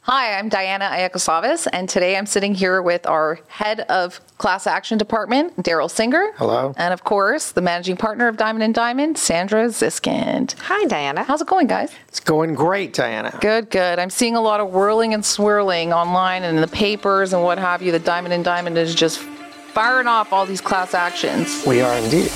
Hi, I'm Diana Iakoslavis, and today I'm sitting here with our head of class action department, Daryl Singer. Hello. And of course, the managing partner of Diamond & Diamond, Sandra Ziskind. Hi, Diana. How's it going, guys? It's going great, Diana. Good, good. I'm seeing a lot of whirling and swirling online and in the papers and what have you. The Diamond & Diamond is just firing off all these class actions. We are indeed.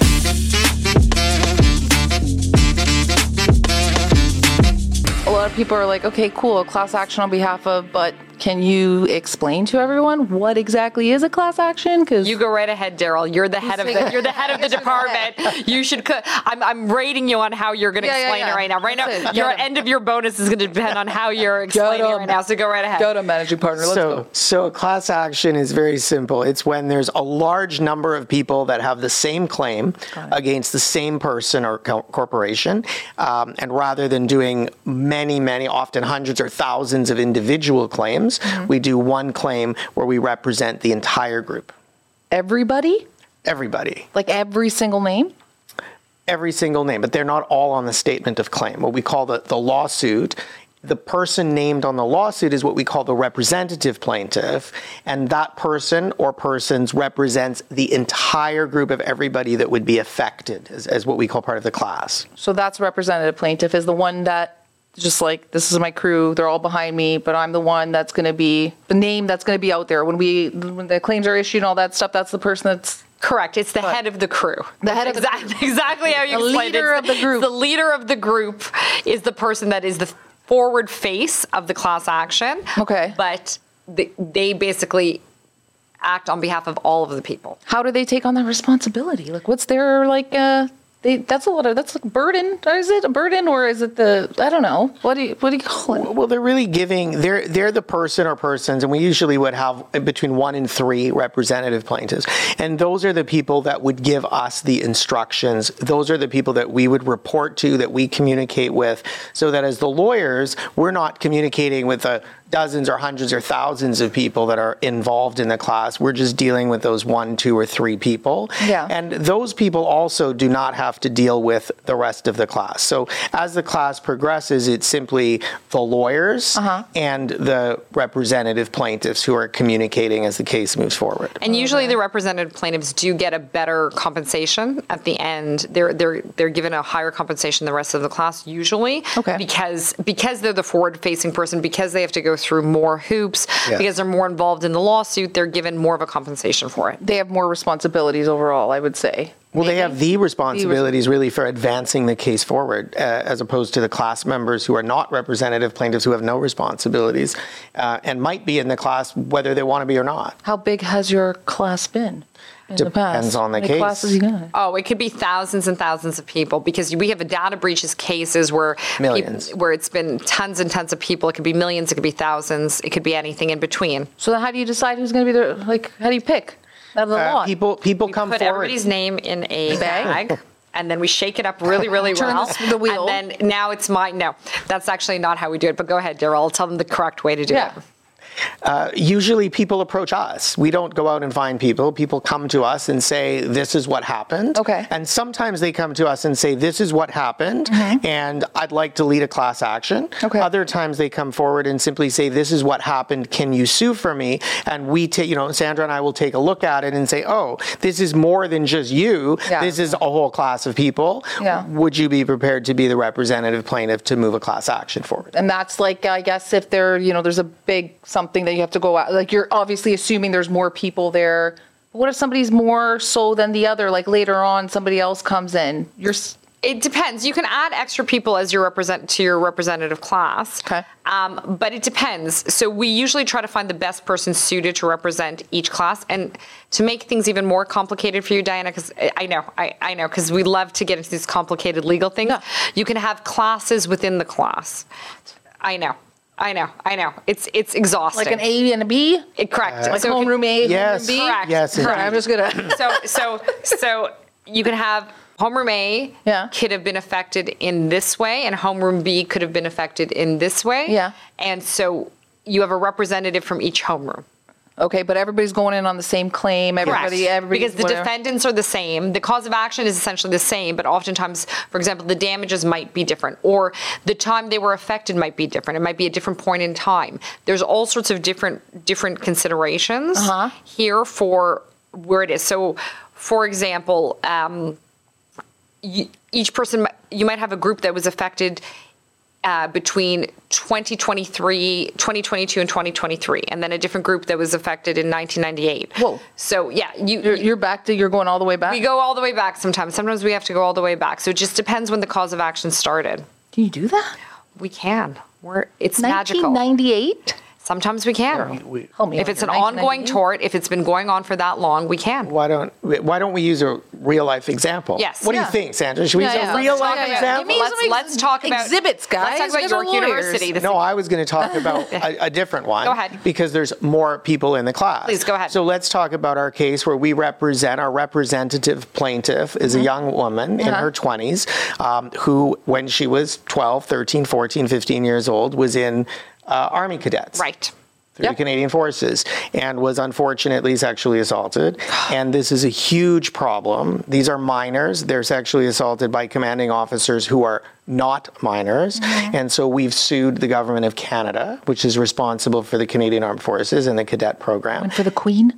A lot of people are like, okay, cool, a class action on behalf of, but can you explain to everyone what exactly is a class action? Because you go right ahead, Daryl. You're the head of the department. You should. I'm rating you on how you're going to explain it right now. Right now, your end of your bonus is going to depend on how you're explaining it right now. So go right ahead. Go to managing partner. Let's go. So a class action is very simple. It's when there's a large number of people that have the same claim against the same person or corporation, and rather than doing many, often hundreds or thousands of individual claims. We do one claim where we represent the entire group. Everybody? Everybody. Like every single name? Every single name, but they're not all on the statement of claim. What we call the lawsuit, the person named on the lawsuit is what we call the representative plaintiff, and that person or persons represents the entire group of everybody that would be affected as what we call part of the class. So that's representative plaintiff is the one that just like, this is my crew, they're all behind me, but I'm the one that's going to be, the name that's going to be out there. When the claims are issued and all that stuff, that's the person that's... Correct. It's the head of the crew. The head of exactly how you explained it. The leader of the group. The leader of the group is the person that is the forward face of the class action. Okay. But they basically act on behalf of all of the people. How do they take on that responsibility? Like, what's their, like... that's like a burden. Is it a burden or is it I don't know. What do you call it? Well, they're really they're the person or persons, and we usually would have between 1 and 3 representative plaintiffs. And those are the people that would give us the instructions. Those are the people that we would report to, that we communicate with, so that as the lawyers, we're not communicating with dozens or hundreds or thousands of people that are involved in the class. We're just dealing with those 1, 2, or 3 people. Yeah. And those people also do not have to deal with the rest of the class. So as the class progresses, it's simply the lawyers and the representative plaintiffs who are communicating as the case moves forward. And usually the representative plaintiffs do get a better compensation at the end. They're given a higher compensation than the rest of the class usually. Okay. Because they're the forward-facing person, because they have to go through more hoops, because they're more involved in the lawsuit, they're given more of a compensation for it. They have more responsibilities overall, I would say. Well, they have the responsibilities really for advancing the case forward, as opposed to the class members who are not representative plaintiffs who have no responsibilities and might be in the class whether they want to be or not. How big has your class been? Depends on the case. Classes you got? Oh, it could be thousands and thousands of people, because we have a data breaches cases where where it's been tons and tons of people. It could be millions, it could be thousands, it could be anything in between. So how do you decide who's going to be how do you pick out of the lot? People come put forward. Everybody's name in a bag. And then we shake it up really, really well. Turn the wheel. And then now it's mine. No, that's actually not how we do it. But go ahead, Daryl. I'll tell them the correct way to do it. Usually people approach us. We don't go out and find people. People come to us and say, this is what happened. Okay. And sometimes they come to us and say, this is what happened, and I'd like to lead a class action. Okay. Other times they come forward and simply say, this is what happened. Can you sue for me? And we take, Sandra and I will take a look at it and say, oh, this is more than just you. Yeah. This is a whole class of people. Yeah. Would you be prepared to be the representative plaintiff to move a class action forward? And that's like, I guess if there's a big something that you have to go out, like you're obviously assuming there's more people there. But what if somebody's more so than the other? Like later on, somebody else comes in. It depends. You can add extra people as your representative class. Okay. But it depends. So we usually try to find the best person suited to represent each class. And to make things even more complicated for you, Diana, because I know, because we love to get into these complicated legal things. No. You can have classes within the class. I know. It's exhausting. Like an A and a B? Correct. Like homeroom A, yes, homeroom B? Correct. Yes. Correct. I'm just gonna. So you can have homeroom A could have been affected in this way, and homeroom B could have been affected in this way. Yeah. And so you have a representative from each homeroom. Okay, but everybody's going in on the same claim. Everybody, because the whatever. defendants are the same. The cause of action is essentially the same, but oftentimes, for example, the damages might be different, or the time they were affected might be different. It might be a different point in time. There's all sorts of different considerations here for where it is. So, for example, each person, you might have a group that was affected between 2022 and 2023, and then a different group that was affected in 1998. Whoa. So yeah, you're going all the way back? We go all the way back sometimes. Sometimes we have to go all the way back. So it just depends when the cause of action started. Can you do that? We can. It's magical. 1998? Sometimes we can. If it's an ongoing tort, if it's been going on for that long, we can. Why don't we use a real life example? Yes. What do you think, Sandra? Should we use a real life example? Let's talk about exhibits, guys. Let's talk about York University. No, I was going to talk about a different one. Go ahead. Because there's more people in the class. Please, go ahead. So let's talk about our case where we represent our representative plaintiff is a young woman in her 20s who, when she was 12, 13, 14, 15 years old, was in Army cadets. Right. Through the Canadian Forces, and was unfortunately sexually assaulted. And this is a huge problem. These are minors. They're sexually assaulted by commanding officers who are not minors. And so we've sued the government of Canada, which is responsible for the Canadian Armed Forces and the cadet program. And for the Queen?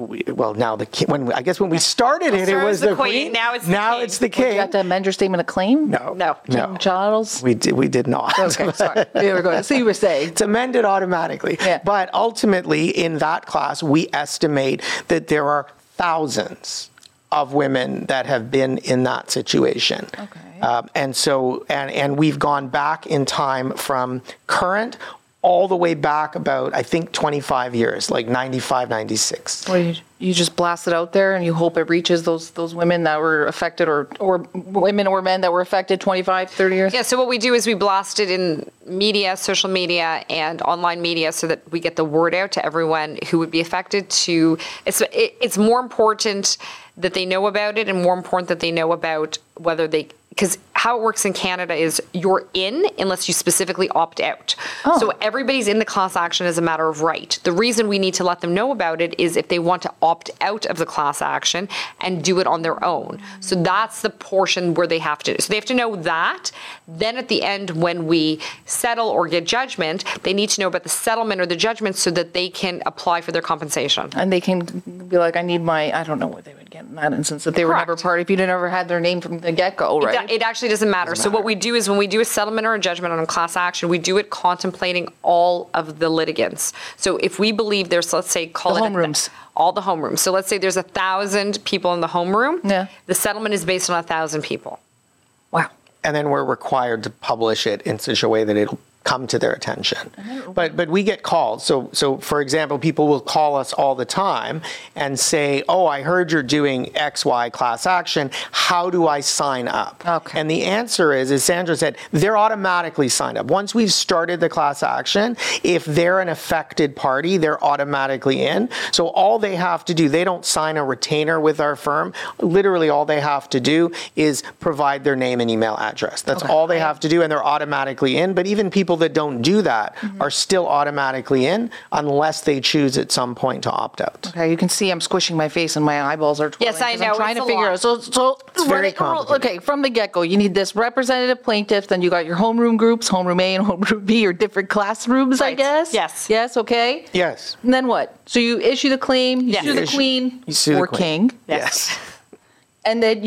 Now I guess when we started it was the Queen. Now it's the King. Did you have to amend your statement of claim? No. King Charles? We did not. Okay, sorry. We were going. So you were saying it's amended automatically. Yeah. But ultimately, in that class, we estimate that there are thousands of women that have been in that situation. Okay. And so we've gone back in time from current all the way back about, I think, 25 years, like 95, 96. Well, you just blast it out there and you hope it reaches those women that were affected or women or men that were affected 25, 30 years? Yeah, so what we do is we blast it in media, social media, and online media so that we get the word out to everyone who would be affected to... It's more important that they know about it and more important that they know about whether they... Because how it works in Canada is you're in unless you specifically opt out. Oh. So everybody's in the class action as a matter of right. The reason we need to let them know about it is if they want to opt out of the class action and do it on their own. So that's the portion where they have to. So they have to know that. Then at the end, when we settle or get judgment, they need to know about the settlement or the judgment so that they can apply for their compensation. And they can be like, I need my, I don't know what they would get in that instance, if they were never part, if you never had their name from the get-go, right? It actually doesn't matter. So what we do is when we do a settlement or a judgment on a class action, we do it contemplating all of the litigants. So if we believe there's, let's say, all the homerooms. So let's say there's 1,000 people in the homeroom. Yeah. The settlement is based on 1,000 people. Wow. And then we're required to publish it in such a way that it'll come to their attention. But we get calls. So for example, people will call us all the time and say, oh, I heard you're doing XY class action. How do I sign up? Okay. And the answer is, as Sandra said, they're automatically signed up. Once we've started the class action, if they're an affected party, they're automatically in. So all they have to do, they don't sign a retainer with our firm. Literally all they have to do is provide their name and email address. That's all they have to do, and they're automatically in. But even people that don't do that are still automatically in unless they choose at some point to opt out. Okay, you can see I'm squishing my face and my eyeballs are twirling. Yes, I know. I'm trying to figure out. So it's very complicated. Okay, from the get-go, you need this representative plaintiff, then you got your homeroom groups, homeroom A and homeroom B, or different classrooms, I guess? Yes. Yes, okay. Yes. And then what? So you issue the claim, you sue the Queen, you sue or the Queen. King. Yes. And then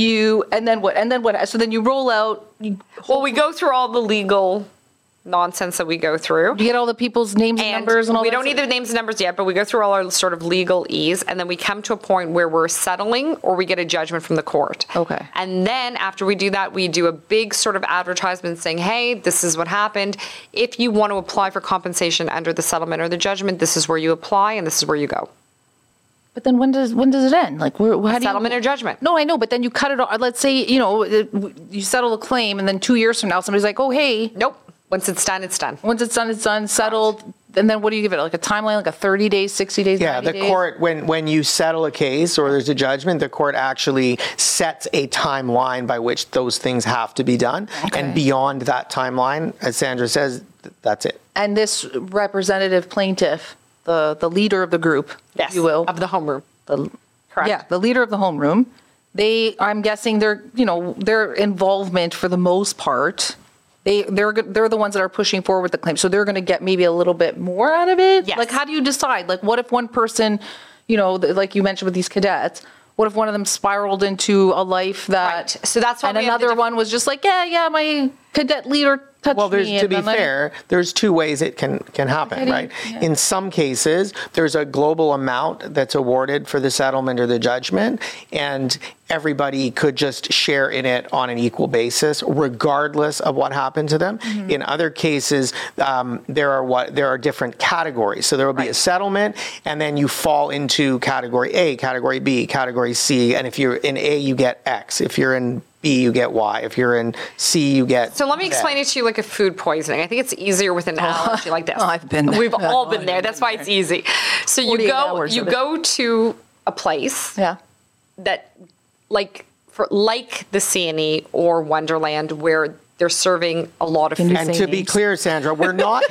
what? So then you roll out. Well, we go through all the legal nonsense that we go through. You get all the people's names and numbers and all that? We don't need the names and numbers yet, but we go through all our sort of legalese, and then we come to a point where we're settling or we get a judgment from the court. Okay. And then after we do that, we do a big sort of advertisement saying, hey, this is what happened. If you want to apply for compensation under the settlement or the judgment, this is where you apply and this is where you go. But then when does it end? Like, how do you... Settlement or judgment. No, I know, but then you cut it off. Let's say, you settle a claim, and then 2 years from now, somebody's like, oh, hey... Nope. Once it's done, it's done. Once it's done, settled. And then what do you give it? Like a timeline, like a 30 days, 60 days, 90 days? The court, when you settle a case or there's a judgment, the court actually sets a timeline by which those things have to be done. Okay. And beyond that timeline, as Sandra says, that's it. And this representative plaintiff the leader of the group, Yes, if you will. of the homeroom. Correct. Yeah, the leader of the homeroom. I'm guessing their involvement for the most part, they're the ones that are pushing forward the claim. So they're going to get maybe a little bit more out of it. Yes. Like, how do you decide? Like, what if one person, like you mentioned with these cadets, what if one of them spiraled into a life that, Right. So that's why and we have the another one was just like, yeah, my cadet leader touched Well, me. to be fair, there's two ways it can happen, right? Yeah. In some cases, there's a global amount that's awarded for the settlement or the judgment, and everybody could just share in it on an equal basis, regardless of what happened to them. Mm-hmm. In other cases, there are different categories. So there will be a settlement, and then you fall into category A, category B, category C, and if you're in A, you get X. If you're in B, you get Y. If you're in C, you get So let me Z. explain it to you like a food poisoning. I think it's easier with an analogy like this. Oh, I've been there. We've all Oh, been there. That's why it's easy. So you 48 hours of it. go to a place Yeah. that like the CNE or Wonderland where they're serving a lot of food. And to be clear, Sandra, we're not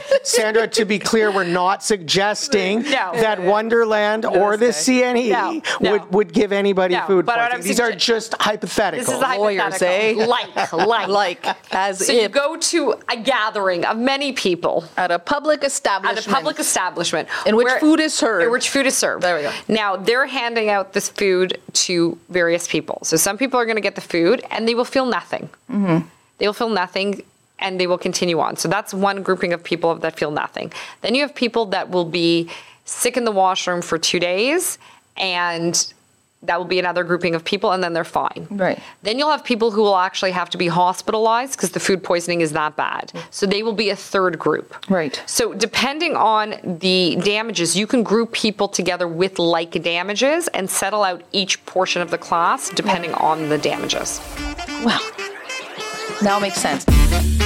suggesting No. that Wonderland or the CNE No. would give anybody No, food but what poisoning. I'm These are sugge- just hypotheticals. This is a Lawyers, hypothetical. Like. as So if you go to a gathering of many people at a public establishment. at a public establishment In which food is served. In which food is served. There we go. Now they're handing out this food to various people. So some people are going to get the food and they will feel nothing. Mm-hmm. They will feel nothing and they will continue on. So that's one grouping of people that feel nothing. Then you have people that will be sick in the washroom for 2 days, and that will be another grouping of people, and then they're fine. Right. Then you'll have people who will actually have to be hospitalized because the food poisoning is that bad. So they will be a third group. Right. So depending on the damages, you can group people together with like damages and settle out each portion of the class depending on the damages. Well, now it makes sense.